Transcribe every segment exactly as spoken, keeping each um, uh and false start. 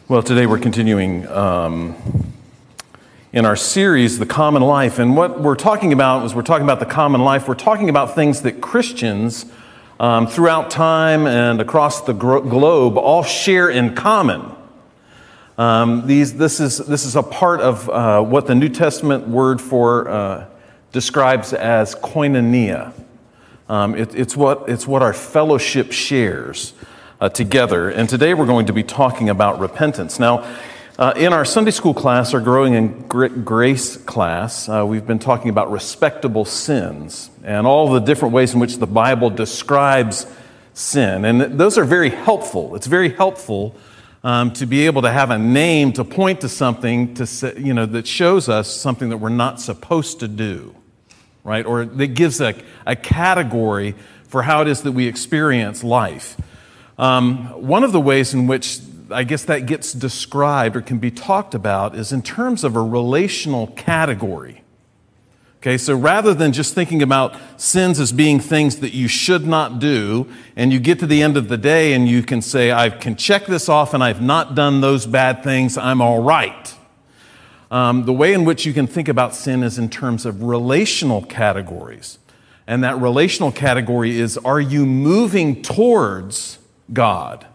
Well, today we're continuing um, in our series, The Common Life. And what we're talking about is we're talking about the common life. We're talking about things that Christians um, throughout time and across the gro- globe all share in common. Um, these, this is this is a part of uh, what the New Testament word for uh, describes as koinonia. Um, it, it's what it's what our fellowship shares uh, together. And today we're going to be talking about repentance. Now, uh, in our Sunday school class, our Growing in Grace class, uh, we've been talking about respectable sins and all the different ways in which the Bible describes sin. And those are very helpful. It's very helpful Um, to be able to have a name to point to something to say, you know, that shows us something that we're not supposed to do, right? Or that gives a, a category for how it is that we experience life. Um, one of the ways in which I guess that gets described or can be talked about is in terms of a relational category. Okay, so rather than just thinking about sins as being things that you should not do, and you get to the end of the day and you can say, I can check this off and I've not done those bad things, I'm all right. Um, the way in which you can think about sin is in terms of relational categories. And that relational category is, are you moving towards God?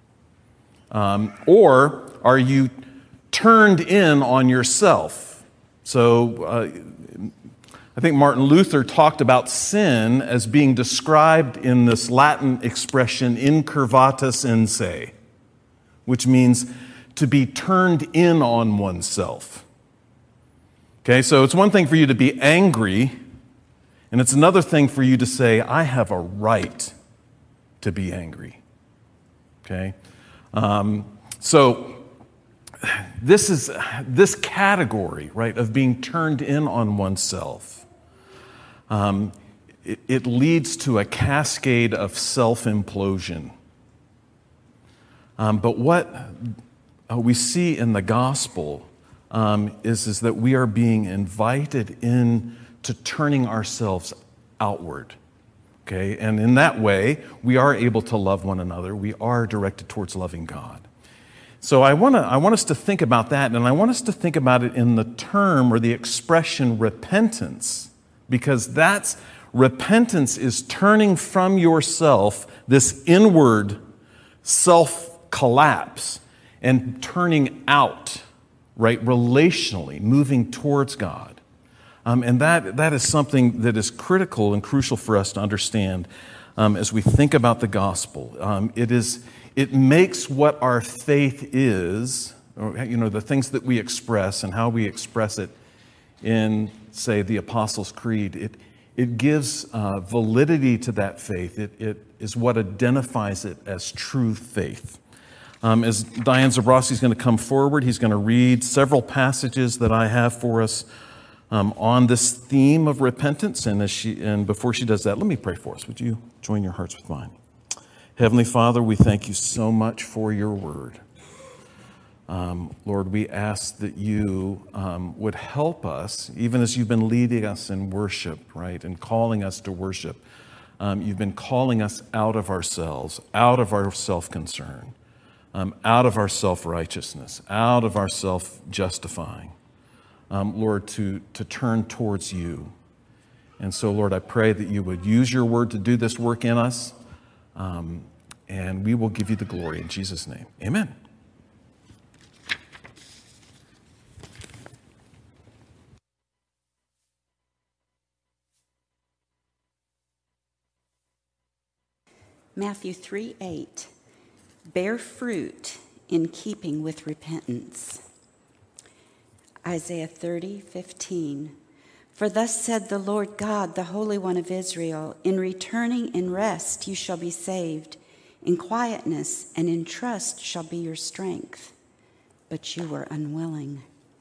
Um, or are you turned in on yourself? So, uh, I think Martin Luther talked about sin as being described in this Latin expression, incurvatus in se, which means to be turned in on oneself. Okay, so it's one thing for you to be angry, and it's another thing for you to say, I have a right to be angry. Okay, um, so this is this category, right, of being turned in on oneself. Um, it, it leads to a cascade of self-implosion. Um, but what uh, we see in the gospel um, is, is that we are being invited in to turning ourselves outward. Okay, and in that way, we are able to love one another. We are directed towards loving God. So I want to I want us to think about that, and I want us to think about it in the term or the expression repentance. Because that's, repentance is turning from yourself, this inward self-collapse, and turning out, right, relationally, moving towards God. Um, and that that is something that is critical and crucial for us to understand um, as we think about the gospel. Um, it is it makes what our faith is, or, you know, the things that we express and how we express it in, say, the Apostles' Creed, it it gives uh, validity to that faith. It it is what identifies it as true faith. Um, as Diane Zabrowski is going to come forward, he's going to read several passages that I have for us um, on this theme of repentance. And as she and before she does that, let me pray for us. Would you join your hearts with mine? Heavenly Father, we thank you so much for your word. Um, Lord, we ask that you um, would help us, even as you've been leading us in worship, right, and calling us to worship. Um, you've been calling us out of ourselves, out of our self-concern, um, out of our self-righteousness, out of our self-justifying, um, Lord, to, to turn towards you. And so, Lord, I pray that you would use your word to do this work in us, um, and we will give you the glory in Jesus' name. Amen. Matthew three eight, bear fruit in keeping with repentance. Isaiah thirty fifteen, for thus said the Lord God, the Holy One of Israel, in returning in rest you shall be saved, in quietness and in trust shall be your strength, but you were unwilling.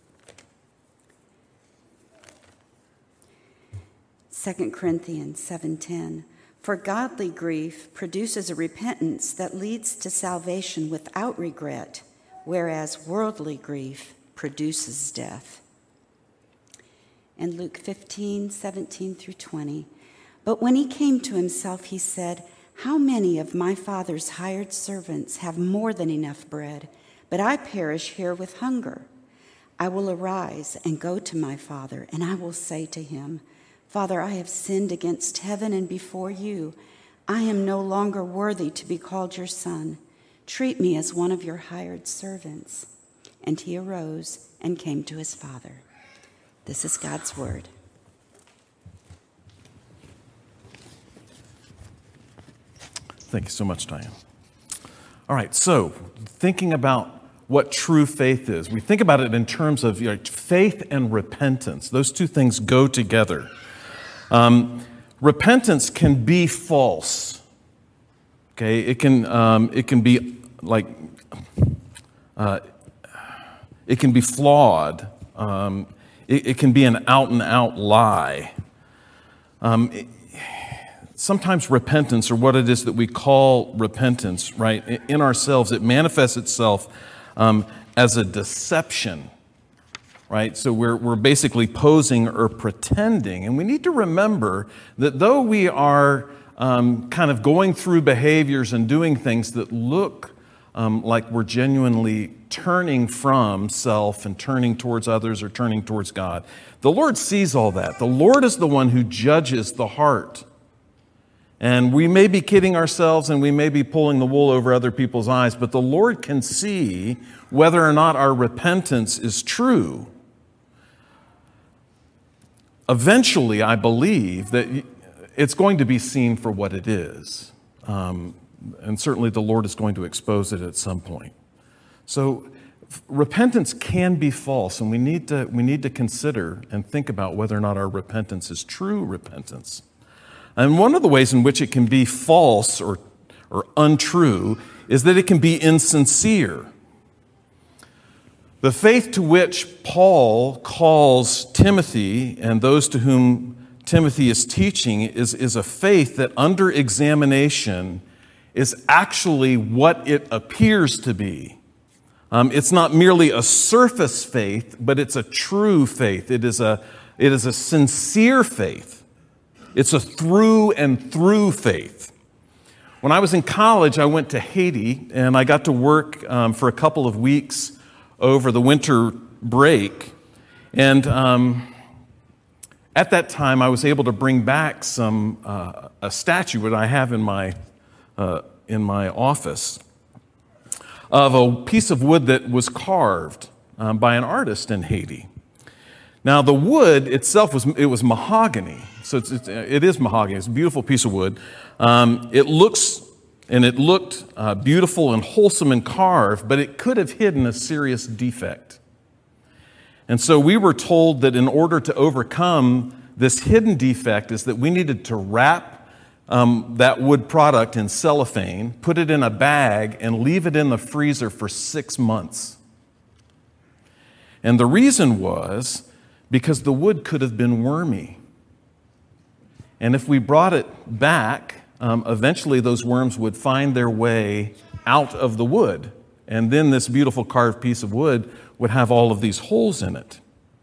Second Corinthians seven ten, for godly grief produces a repentance that leads to salvation without regret, whereas worldly grief produces death. And Luke fifteen seventeen through twenty, but when he came to himself, he said, how many of my father's hired servants have more than enough bread, but I perish here with hunger. I will arise and go to my father, and I will say to him, Father, I have sinned against heaven and before you. I am no longer worthy to be called your son. Treat me as one of your hired servants. And he arose and came to his father. This is God's word. Thank you so much, Diane. All right, so thinking about what true faith is, we think about it in terms of, you know, faith and repentance. Those two things go together. Um, repentance can be false. Okay, it can um, it can be like uh, it can be flawed. Um, it, it can be an out and out lie. Um, it, Sometimes repentance, or what it is that we call repentance, right, in ourselves, it manifests itself um, as a deception, right? So we're, we're basically posing or pretending. And we need to remember that though we are um, kind of going through behaviors and doing things that look um, like we're genuinely turning from self and turning towards others or turning towards God, the Lord sees all that. The Lord is the one who judges the heart. And we may be kidding ourselves and we may be pulling the wool over other people's eyes, but the Lord can see whether or not our repentance is true. Eventually, I believe that it's going to be seen for what it is. Um, and certainly the Lord is going to expose it at some point. So repentance can be false, and we need to, we need to consider and think about whether or not our repentance is true repentance. And one of the ways in which it can be false or, or untrue is that it can be insincere. The faith to which Paul calls Timothy and those to whom Timothy is teaching is, is a faith that under examination is actually what it appears to be. Um, it's not merely a surface faith, but it's a true faith. It is a, it is a sincere faith. It's a through and through faith. When I was in college, I went to Haiti, and I got to work um, for a couple of weeks over the winter break. And um, at that time, I was able to bring back some uh, a statue that I have in my uh, in my office of a piece of wood that was carved um, by an artist in Haiti. Now, the wood itself was it was mahogany. So it's, it's, it is mahogany. It's a beautiful piece of wood. Um, it looks, and it looked uh, beautiful and wholesome and carved, but it could have hidden a serious defect. And so we were told that in order to overcome this hidden defect is that we needed to wrap um, that wood product in cellophane, put it in a bag, and leave it in the freezer for six months. And the reason was because the wood could have been wormy. And if we brought it back, um, eventually those worms would find their way out of the wood. And then this beautiful carved piece of wood would have all of these holes in it.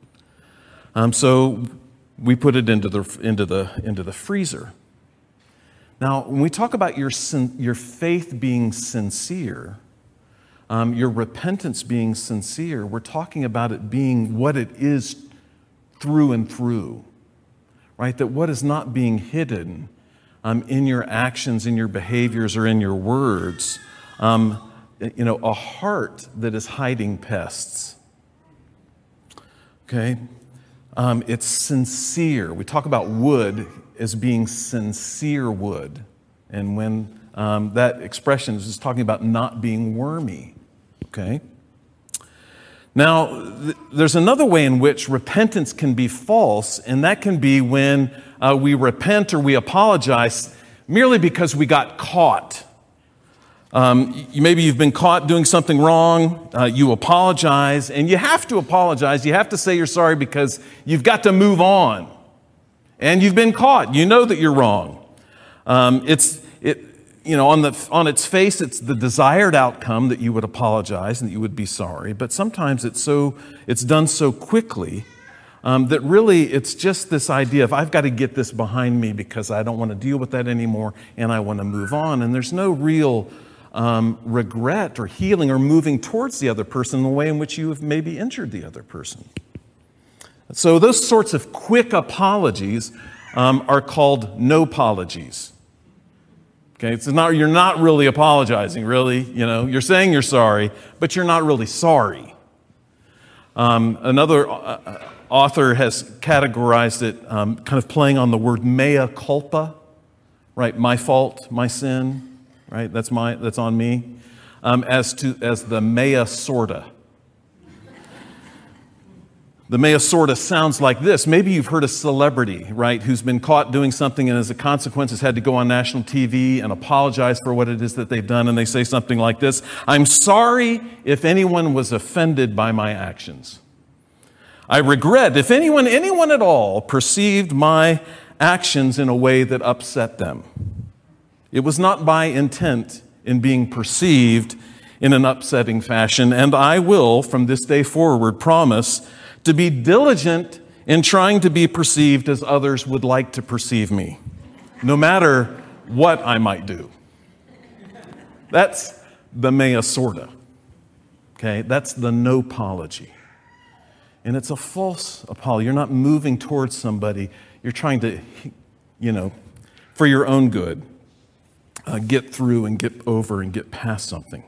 Um, so we put it into the, into the, into the freezer. Now, when we talk about your, sin, your faith being sincere, um, your repentance being sincere, we're talking about it being what it is through and through. Right, that what is not being hidden um, in your actions, in your behaviors, or in your words, um, you know, a heart that is hiding pests. Okay, um, it's sincere. We talk about wood as being sincere wood, and when um, that expression is just talking about not being wormy. Okay. Now, th- there's another way in which repentance can be false, and that can be when uh, we repent or we apologize merely because we got caught. Um, you, maybe you've been caught doing something wrong, uh, you apologize, and you have to apologize. You have to say you're sorry because you've got to move on. And you've been caught. You know that you're wrong. Um, it's it. You know, on the on its face, it's the desired outcome that you would apologize and that you would be sorry. But sometimes it's so it's done so quickly um, that really it's just this idea of I've got to get this behind me because I don't want to deal with that anymore and I want to move on. And there's no real um, regret or healing or moving towards the other person in the way in which you have maybe injured the other person. So those sorts of quick apologies um, are called no-apologies. Okay, it's not, you're not really apologizing, really. You know, you're saying you're sorry, but you're not really sorry. Um, another uh, author has categorized it um, kind of playing on the word mea culpa, right? My fault, my sin, right? That's my that's on me. Um, as to as the mea sorta. The mea sorta sounds like this. Maybe you've heard a celebrity, right, who's been caught doing something and as a consequence has had to go on national T V and apologize for what it is that they've done, and they say something like this: I'm sorry if anyone was offended by my actions. I regret if anyone, anyone at all, perceived my actions in a way that upset them. It was not by intent in being perceived in an upsetting fashion, and I will, from this day forward, promise to be diligent in trying to be perceived as others would like to perceive me, no matter what I might do. That's the mea sorta. Okay, that's the no-apology. And it's a false apology. You're not moving towards somebody. You're trying to, you know, for your own good, uh, get through and get over and get past something.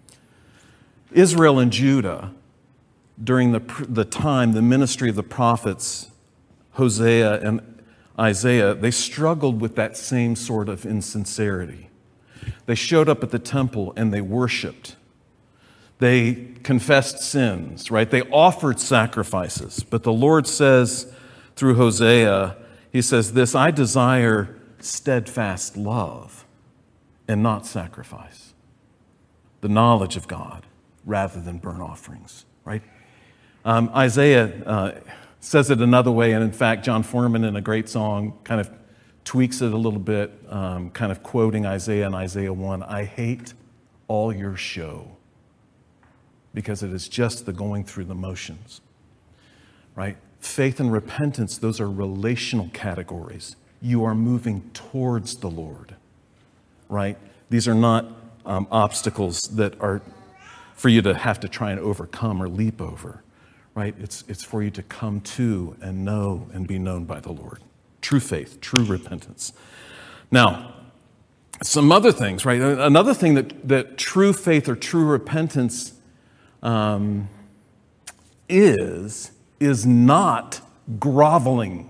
Israel and Judah, during the, the time, the ministry of the prophets, Hosea and Isaiah, they struggled with that same sort of insincerity. They showed up at the temple and they worshiped. They confessed sins, right? They offered sacrifices. But the Lord says through Hosea, he says this: I desire steadfast love and not sacrifice, the knowledge of God rather than burnt offerings, right? Um, Isaiah uh, says it another way, and in fact, John Foreman, in a great song, kind of tweaks it a little bit, um, kind of quoting Isaiah in Isaiah one. I hate all your show, because it is just the going through the motions, right? Faith and repentance, those are relational categories. You are moving towards the Lord, right? These are not um, obstacles that are for you to have to try and overcome or leap over. Right? It's, it's for you to come to and know and be known by the Lord. True faith, true repentance. Now, some other things, right? Another thing that, that true faith or true repentance um, is, is not groveling.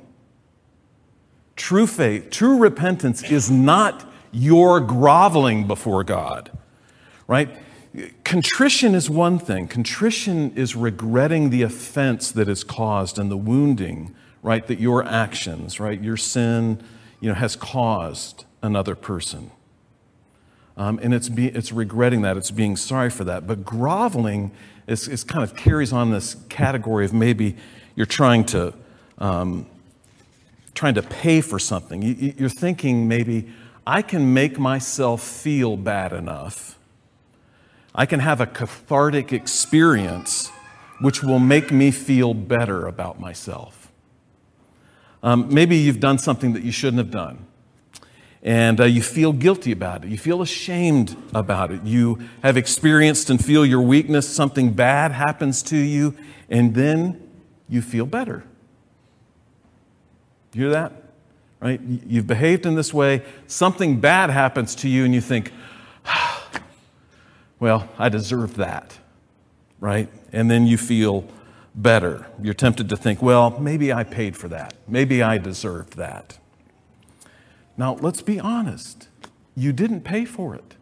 True faith, true repentance is not your groveling before God, right? Contrition is one thing. Contrition is regretting the offense that is caused and the wounding, right, that your actions, right, your sin, you know, has caused another person. Um, and it's be, it's regretting that. It's being sorry for that. But groveling is, is kind of carries on this category of maybe you're trying to um, trying to pay for something. You, you're thinking maybe I can make myself feel bad enough. I can have a cathartic experience which will make me feel better about myself. Um, maybe you've done something that you shouldn't have done, and uh, you feel guilty about it. You feel ashamed about it. You have experienced and feel your weakness. Something bad happens to you, and then you feel better. You hear that? Right? You've behaved in this way. Something bad happens to you, and you think, well, I deserve that, right? And then you feel better. You're tempted to think, well, maybe I paid for that. Maybe I deserved that. Now, let's be honest. You didn't pay for it.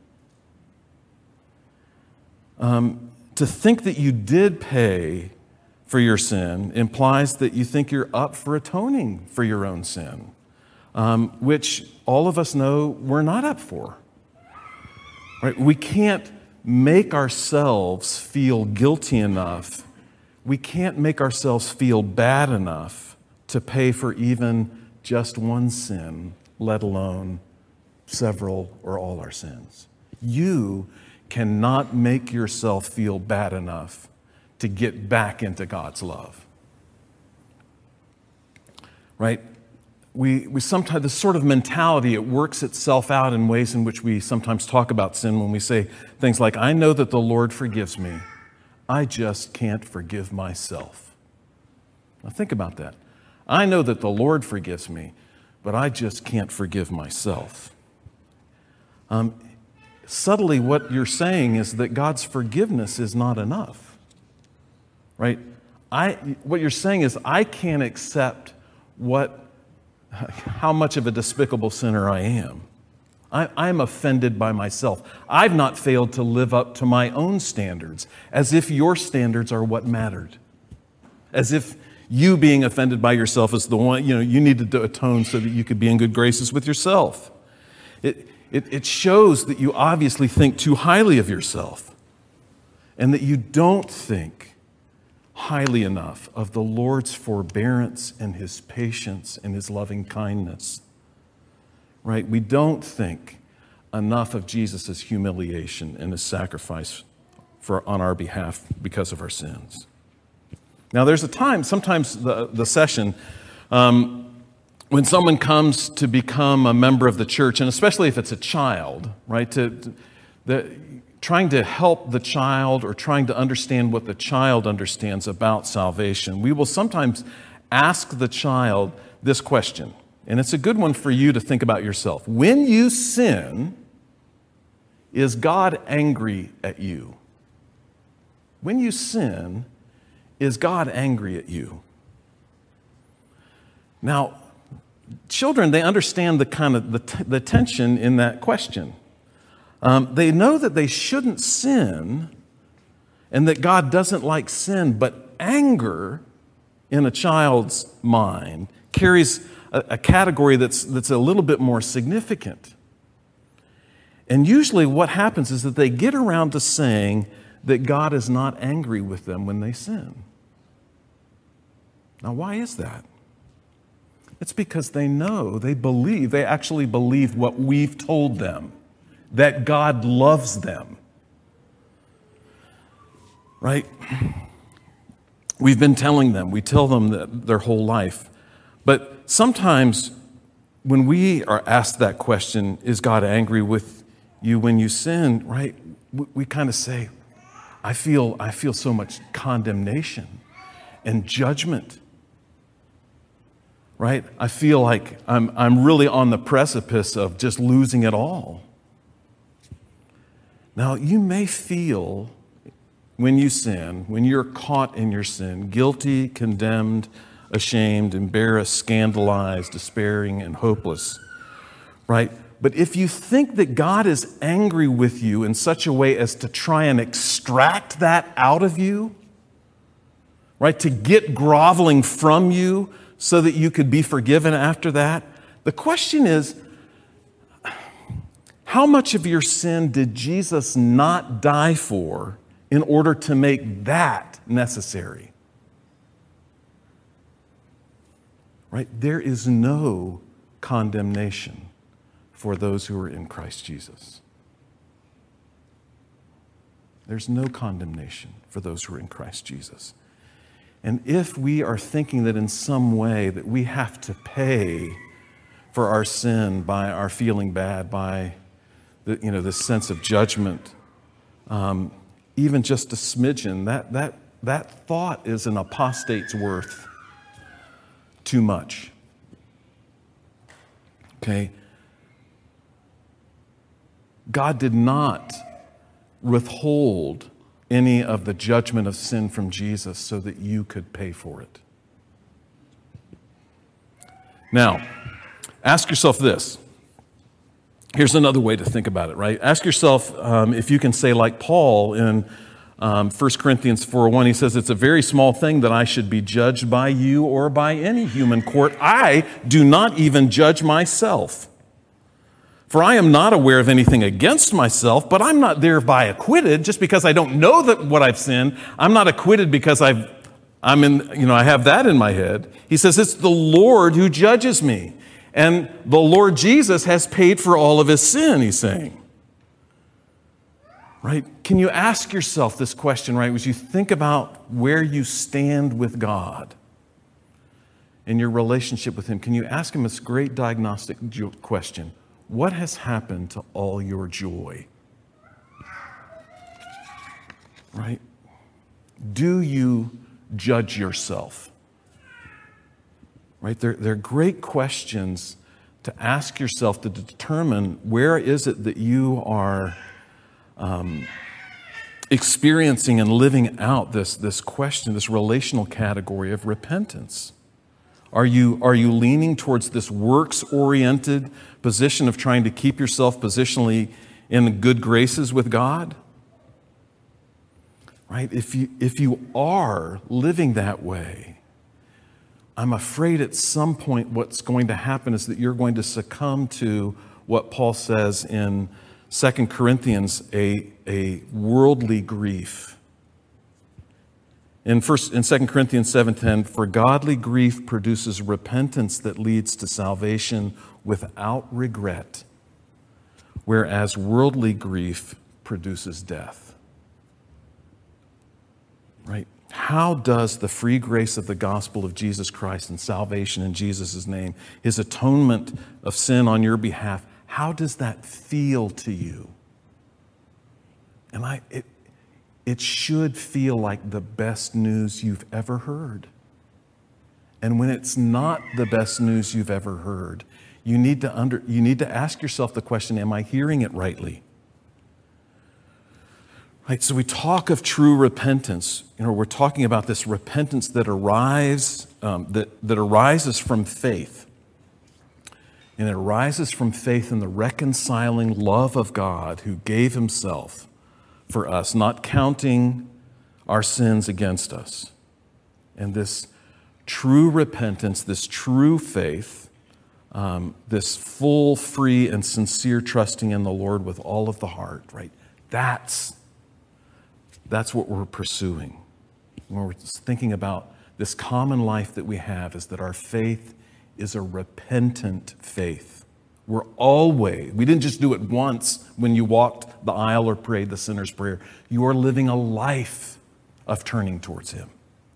Um, to think that you did pay for your sin implies that you think you're up for atoning for your own sin, um, which all of us know we're not up for. Right? We can't make ourselves feel guilty enough. We can't make ourselves feel bad enough to pay for even just one sin, let alone several or all our sins. You cannot make yourself feel bad enough to get back into God's love. Right? we, we sometimes, this sort of mentality, it works itself out in ways in which we sometimes talk about sin when we say things like, I know that the Lord forgives me. I just can't forgive myself. Now think about that. I know that the Lord forgives me, but I just can't forgive myself. Um, subtly, what you're saying is that God's forgiveness is not enough, right? I, what you're saying is I can't accept what how much of a despicable sinner I am. I, I'm offended by myself. I've not failed to live up to my own standards, as if your standards are what mattered. As if you being offended by yourself is the one, you know, you needed to atone so that you could be in good graces with yourself. It, it, it shows that you obviously think too highly of yourself, and that you don't think highly enough of the Lord's forbearance and His patience and His loving kindness, right? We don't think enough of Jesus' humiliation and His sacrifice for, on our behalf because of our sins. Now, there's a time, sometimes the, the session, um, when someone comes to become a member of the church, and especially if it's a child, right, to, to the, trying to help the child or trying to understand what the child understands about salvation, we will sometimes ask the child this question, and it's a good one for you to think about yourself. When you sin, is God angry at you? When you sin, is God angry at you? Now, children, they understand the kind of the, t- the tension in that question. Um, they know that they shouldn't sin and that God doesn't like sin, but anger in a child's mind carries a, a category that's, that's a little bit more significant. And usually what happens is that they get around to saying that God is not angry with them when they sin. Now, why is that? It's because they know, they believe, they actually believe what we've told them, that God loves them. Right? We've been telling them, we tell them that their whole life. But sometimes when we are asked that question, is God angry with you when you sin, right? We, we kind of say, I feel, I feel so much condemnation and judgment. Right? I feel like I'm, I'm really on the precipice of just losing it all. Now, you may feel when you sin, when you're caught in your sin, guilty, condemned, ashamed, embarrassed, scandalized, despairing, and hopeless, right? But if you think that God is angry with you in such a way as to try and extract that out of you, right, to get groveling from you so that you could be forgiven after that, the question is, how much of your sin did Jesus not die for in order to make that necessary? Right? There is no condemnation for those who are in Christ Jesus. There's no condemnation for those who are in Christ Jesus. And if we are thinking that in some way that we have to pay for our sin by our feeling bad, by the, you know, this sense of judgment, um, even just a smidgen, that, that, that thought is an apostate's worth too much. Okay? God did not withhold any of the judgment of sin from Jesus so that you could pay for it. Now, ask yourself this. Here's another way to think about it, right? Ask yourself um, if you can say like Paul in um, First Corinthians four one, he says, it's a very small thing that I should be judged by you or by any human court. I do not even judge myself. For I am not aware of anything against myself, but I'm not thereby acquitted just because I don't know that what I've sinned. I'm not acquitted because I've, I'm in, you know, I have that in my head. He says, it's the Lord who judges me. And the Lord Jesus has paid for all of his sin, he's saying. Right? Can you ask yourself this question, right? As you think about where you stand with God, in your relationship with him, can you ask him this great diagnostic question? What has happened to all your joy? Right? Do you judge yourself? Right? They're, they're great questions to ask yourself to determine where is it that you are um, experiencing and living out this, this question, this relational category of repentance. Are you, are you leaning towards this works-oriented position of trying to keep yourself positionally in good graces with God? Right? If you, if you are living that way, I'm afraid at some point what's going to happen is that you're going to succumb to what Paul says in Second Corinthians, a, a worldly grief. In first in Second Corinthians seven ten, for godly grief produces repentance that leads to salvation without regret, whereas worldly grief produces death. Right? How does the free grace of the gospel of Jesus Christ and salvation in Jesus' name, his atonement of sin on your behalf, how does that feel to you? And I, it, it should feel like the best news you've ever heard. And when it's not the best news you've ever heard, you need to under, you need to ask yourself the question, am I hearing it rightly? Right, so we talk of true repentance. You know, we're talking about this repentance that arrives, um, that, that arises from faith. And it arises from faith in the reconciling love of God who gave himself for us, not counting our sins against us. And this true repentance, this true faith, um, this full, free, and sincere trusting in the Lord with all of the heart, right? That's, that's what we're pursuing. When we're thinking about this common life that we have, is that our faith is a repentant faith. We're always, we didn't just do it once when you walked the aisle or prayed the sinner's prayer. You are living a life of turning towards him.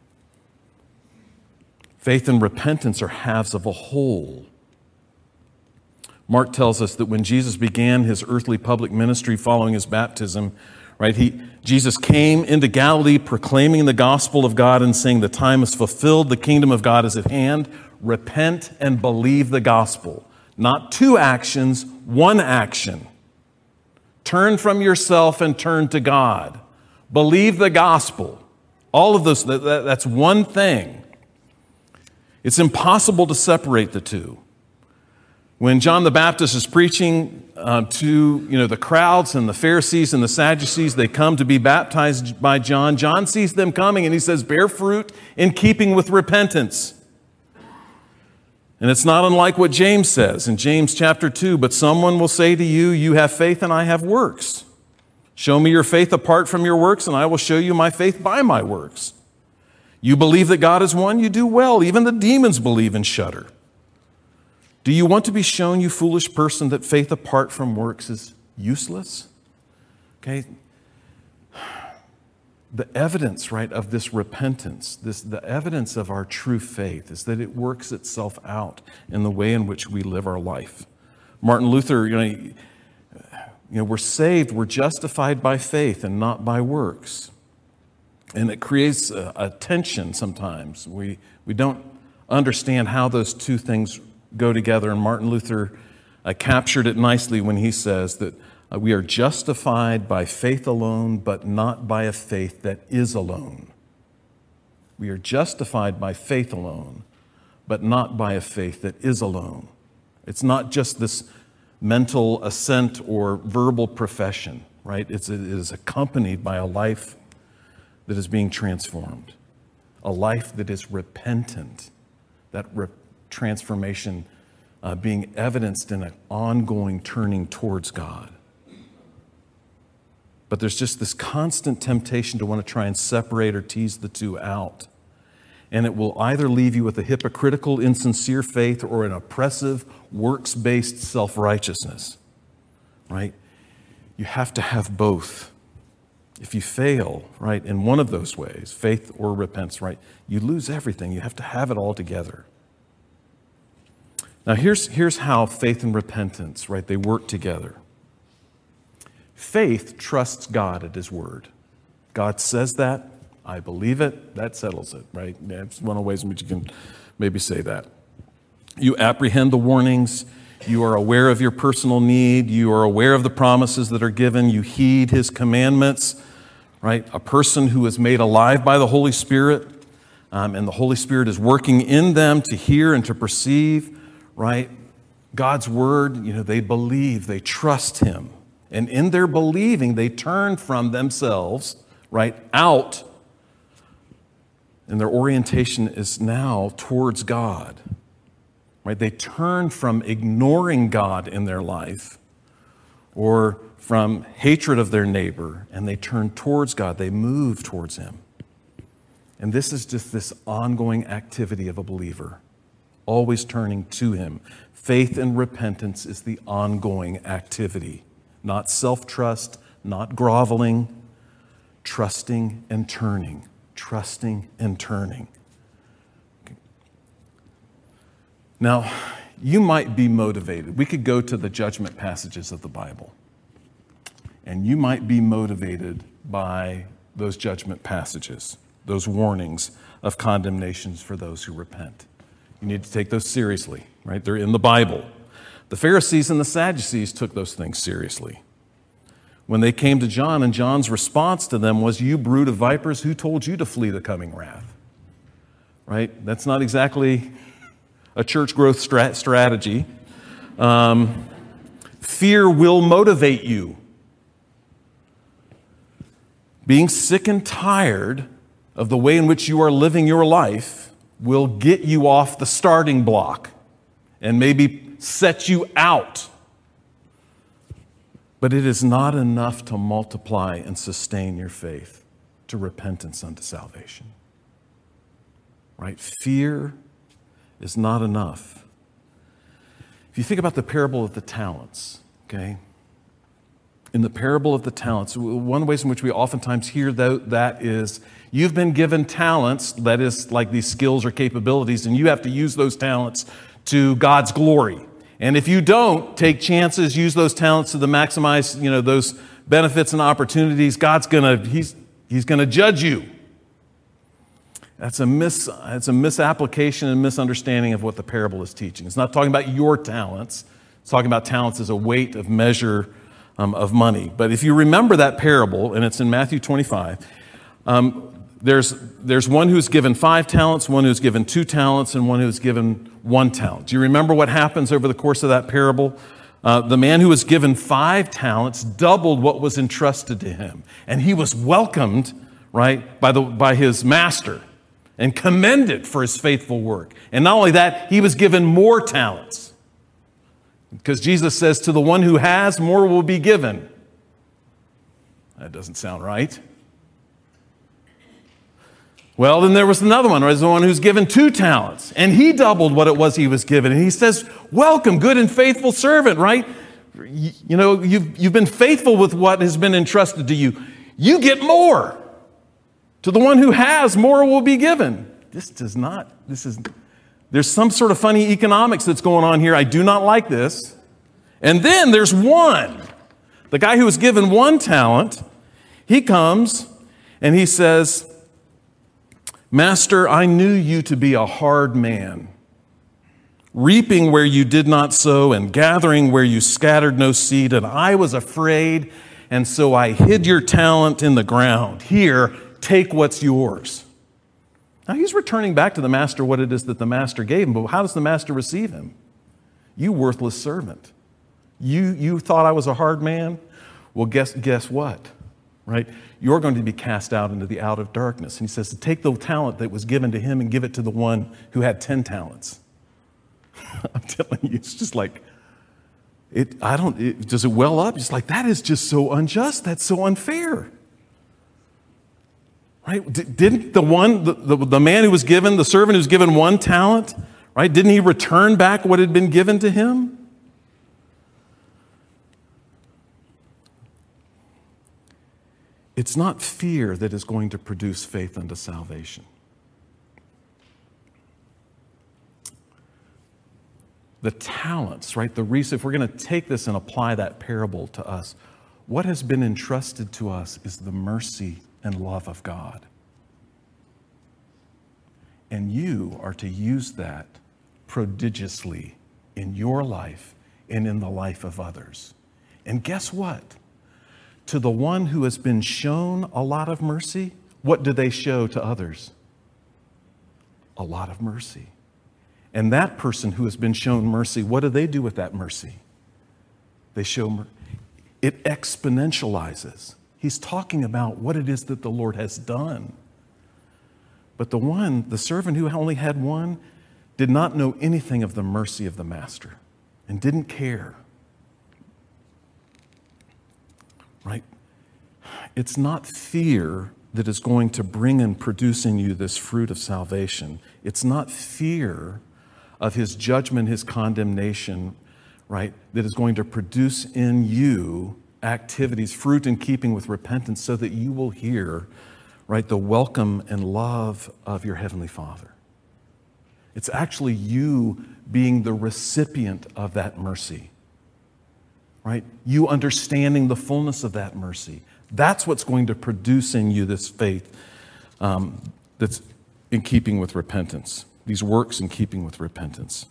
Faith and repentance are halves of a whole. Mark tells us that when Jesus began his earthly public ministry following his baptism, right, he, Jesus came into Galilee proclaiming the gospel of God and saying, the time is fulfilled, the kingdom of God is at hand. Repent and believe the gospel. Not two actions, one action. Turn from yourself and turn to God. Believe the gospel. All of this, that, that, that's one thing. It's impossible to separate the two. When John the Baptist is preaching uh, to you know, the crowds and the Pharisees and the Sadducees, they come to be baptized by John. John sees them coming and he says, bear fruit in keeping with repentance. And it's not unlike what James says in James chapter two, but someone will say to you, you have faith and I have works. Show me your faith apart from your works and I will show you my faith by my works. You believe that God is one, you do well. Even the demons believe and shudder. Do you want to be shown, you foolish person, that faith apart from works is useless? Okay. The evidence, right, of this repentance, this, the evidence of our true faith is that it works itself out in the way in which we live our life. Martin Luther, you know, you know, we're saved, we're justified by faith and not by works. And it creates a, a tension sometimes. We, we don't understand how those two things go together. And Martin Luther uh, captured it nicely when he says that uh, we are justified by faith alone, but not by a faith that is alone. We are justified by faith alone, but not by a faith that is alone. It's not just this mental assent or verbal profession, right? It's, it is accompanied by a life that is being transformed, a life that is repentant, that re- transformation uh, being evidenced in an ongoing turning towards God. But there's just this constant temptation to want to try and separate or tease the two out. And it will either leave you with a hypocritical, insincere faith or an oppressive, works-based self-righteousness, right? You have to have both. If you fail, right, in one of those ways, faith or repentance, right, you lose everything. You have to have it all together. Now, here's, here's how faith and repentance, right, they work together. Faith trusts God at His word. God says that, I believe it, that settles it, right? That's one of the ways in which you can maybe say that. You apprehend the warnings, you are aware of your personal need, you are aware of the promises that are given, you heed His commandments, right? A person who is made alive by the Holy Spirit, um, and the Holy Spirit is working in them to hear and to perceive, right? God's word, you know, they believe, they trust Him. And in their believing, they turn from themselves, right, out. And their orientation is now towards God, right? They turn from ignoring God in their life or from hatred of their neighbor, and they turn towards God. They move towards Him. And this is just this ongoing activity of a believer, always turning to Him. Faith and repentance is the ongoing activity, not self-trust, not groveling, trusting and turning, trusting and turning. Okay. Now, you might be motivated. We could go to the judgment passages of the Bible, and you might be motivated by those judgment passages, those warnings of condemnations for those who repent. You need to take those seriously, right? They're in the Bible. The Pharisees and the Sadducees took those things seriously. When they came to John, and John's response to them was, "You brood of vipers, who told you to flee the coming wrath?" Right? That's not exactly a church growth strat- strategy. Um, fear will motivate you. Being sick and tired of the way in which you are living your life will get you off the starting block and maybe set you out. But it is not enough to multiply and sustain your faith to repentance unto salvation. Right? Fear is not enough. If you think about the parable of the talents, okay? In the parable of the talents, one of the ways in which we oftentimes hear that, that is, you've been given talents, that is like these skills or capabilities, and you have to use those talents to God's glory. And if you don't take chances, use those talents to the maximize, you know, those benefits and opportunities, God's gonna, he's, he's gonna judge you. That's a mis, it's a misapplication and misunderstanding of what the parable is teaching. It's not talking about your talents. It's talking about talents as a weight of measure um, of money. But if you remember that parable, and it's in Matthew twenty-five, um, there's, there's one who's given five talents, one who's given two talents, and one who's given one talent. Do you remember what happens over the course of that parable? Uh, the man who was given five talents doubled what was entrusted to him. And he was welcomed, right, by, the, by his master and commended for his faithful work. And not only that, he was given more talents. Because Jesus says, to the one who has, more will be given. That doesn't sound right. Well, then there was another one, there's the one who's given two talents, and he doubled what it was he was given. And he says, welcome, good and faithful servant, right? You, you know, you've, you've been faithful with what has been entrusted to you. You get more. To the one who has, more will be given. This does not, this is, there's some sort of funny economics that's going on here. I do not like this. And then there's one. The guy who was given one talent, he comes and he says, Master, I knew you to be a hard man, reaping where you did not sow and gathering where you scattered no seed, and I was afraid, and so I hid your talent in the ground. Here, take what's yours. Now he's returning back to the master what it is that the master gave him, but how does the master receive him? You worthless servant. You, you thought I was a hard man? Well, guess, guess what? Right? You're going to be cast out into the out of darkness. And he says to take the talent that was given to him and give it to the one who had ten talents. I'm telling you, it's just like, it. I don't, it, does it well up? It's like, that is just so unjust. That's so unfair. Right? D- didn't the one, the, the, the man who was given, the servant who's given one talent, right? Didn't he return back what had been given to him? It's not fear that is going to produce faith unto salvation. the talents, right? The reason, if we're going to take this and apply that parable to us, what has been entrusted to us is the mercy and love of God. And you are to use that prodigiously in your life and in the life of others. And guess what? To the one who has been shown a lot of mercy, what do they show to others? A lot of mercy. And that person who has been shown mercy, what do they do with that mercy? They show mercy. It exponentializes. He's talking about what it is that the Lord has done. But the one, the servant who only had one, did not know anything of the mercy of the master and didn't care. Right? It's not fear that is going to bring and produce in you this fruit of salvation. It's not fear of his judgment, his condemnation, right, that is going to produce in you activities, fruit in keeping with repentance, so that you will hear, right, the welcome and love of your Heavenly Father. It's actually you being the recipient of that mercy, right? You understanding the fullness of that mercy. That's what's going to produce in you this faith um, that's in keeping with repentance, these works in keeping with repentance.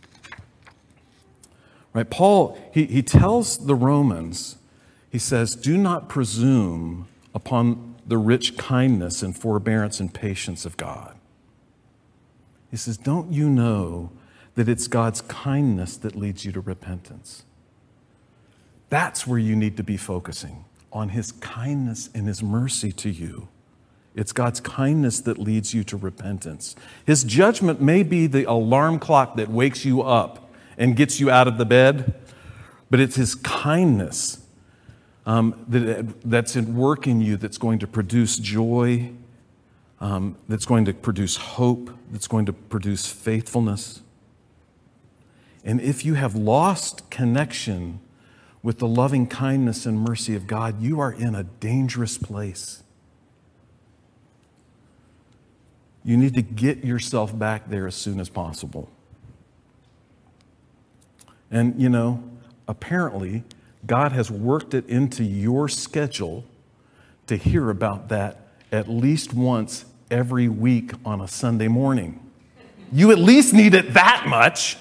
Right? Paul, he, he tells the Romans, he says, do not presume upon the rich kindness and forbearance and patience of God. He says, don't you know that it's God's kindness that leads you to repentance? That's where you need to be focusing, on his kindness and his mercy to you. It's God's kindness that leads you to repentance. His judgment may be the alarm clock that wakes you up and gets you out of the bed, but it's his kindness um, that, that's at work in you that's going to produce joy, um, that's going to produce hope, that's going to produce faithfulness. And if you have lost connection with the loving kindness and mercy of God, you are in a dangerous place. You need to get yourself back there as soon as possible. And, you know, apparently, God has worked it into your schedule to hear about that at least once every week on a Sunday morning. You at least need it that much.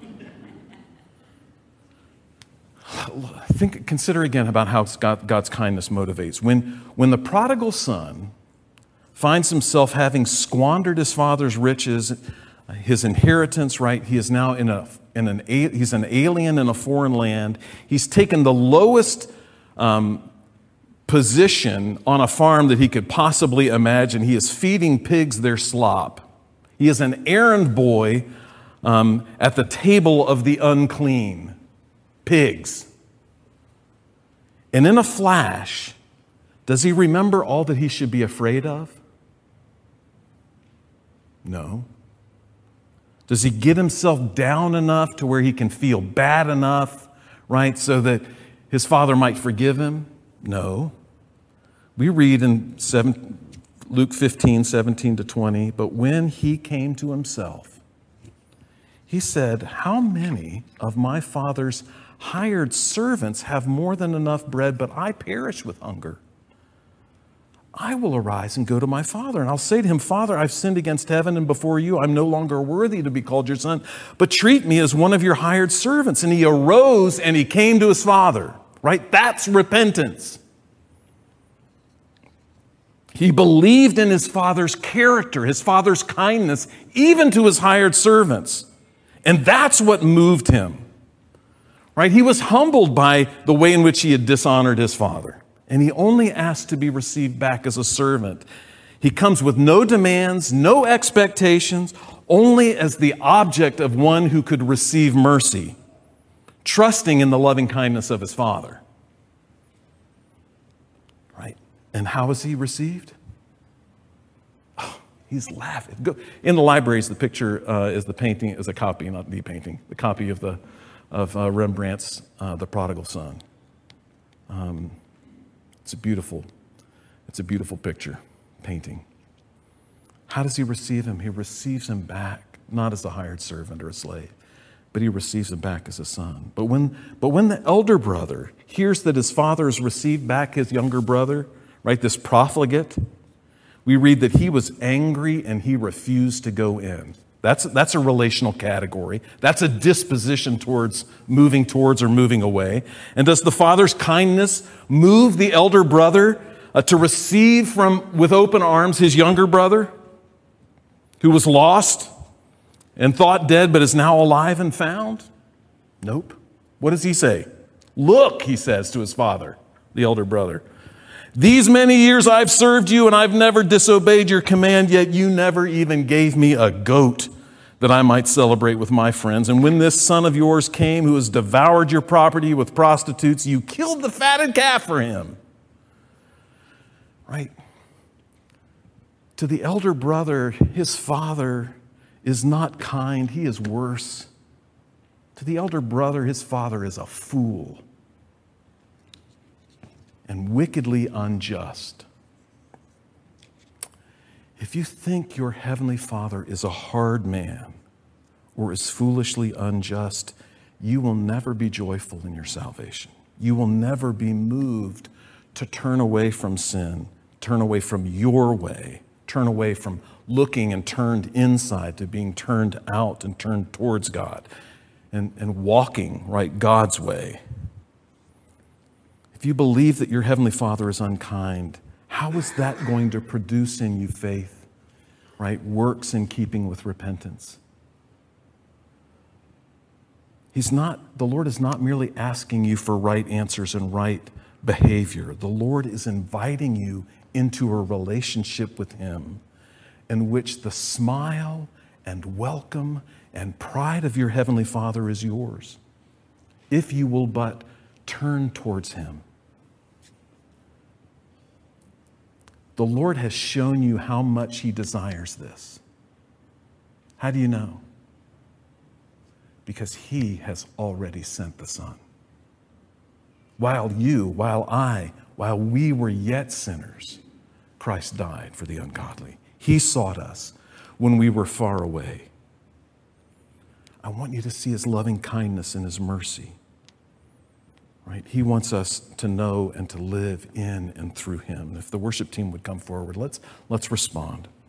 Think, consider again about how God, God's kindness motivates. When, when the prodigal son finds himself having squandered his father's riches, his inheritance, right? He is now in a in an he's an alien in a foreign land. He's taken the lowest um, position on a farm that he could possibly imagine. He is feeding pigs their slop. He is an errand boy um, at the table of the unclean, pigs. And in a flash, does he remember all that he should be afraid of? No. Does he get himself down enough to where he can feel bad enough, right, so that his father might forgive him? No. We read in Luke fifteen, seventeen to twenty, but when he came to himself, he said, how many of my father's hired servants have more than enough bread, but I perish with hunger? I will arise and go to my father, and I'll say to him, Father, I've sinned against heaven and before you. I'm no longer worthy to be called your son, but treat me as one of your hired servants. And he arose and he came to his father, right? That's repentance. He believed in his father's character, his father's kindness, even to his hired servants. And that's what moved him, right? He was humbled by the way in which he had dishonored his father. And he only asked to be received back as a servant. He comes with no demands, no expectations, only as the object of one who could receive mercy, trusting in the loving kindness of his father. Right? And how is he received? Oh, he's laughing. Go. In the libraries, the picture uh, is the painting, is a copy, not the painting, the copy of the of uh, Rembrandt's uh, The Prodigal Son. Um, It's a beautiful, it's a beautiful picture, painting. How does he receive him? He receives him back, not as a hired servant or a slave, but he receives him back as a son. But when, but when the elder brother hears that his father has received back his younger brother, right, this profligate, we read that he was angry and he refused to go in. That's, that's a relational category. That's a disposition towards moving towards or moving away. And does the father's kindness move the elder brother uh, to receive from with open arms his younger brother who was lost and thought dead but is now alive and found? Nope. What does he say? Look, he says to his father, the elder brother. These many years I've served you and I've never disobeyed your command, yet you never even gave me a goat that I might celebrate with my friends. And when this son of yours came who has devoured your property with prostitutes, you killed the fatted calf for him. Right? To the elder brother, his father is not kind, he is worse. To the elder brother, his father is a fool and wickedly unjust. If you think your heavenly Father is a hard man or is foolishly unjust, you will never be joyful in your salvation. You will never be moved to turn away from sin, turn away from your way, turn away from looking and turned inside to being turned out and turned towards God and, and walking, right, God's way. If you believe that your heavenly Father is unkind, how is that going to produce in you faith, right? Works in keeping with repentance. He's not, the Lord is not merely asking you for right answers and right behavior. The Lord is inviting you into a relationship with Him in which the smile and welcome and pride of your heavenly Father is yours, if you will but turn towards Him. The Lord has shown you how much He desires this. How do you know? Because He has already sent the Son. While you, while I, while we were yet sinners, Christ died for the ungodly. He sought us when we were far away. I want you to see His loving kindness and His mercy. Right? He wants us to know and to live in and through Him. If the worship team would come forward, let's, let's respond.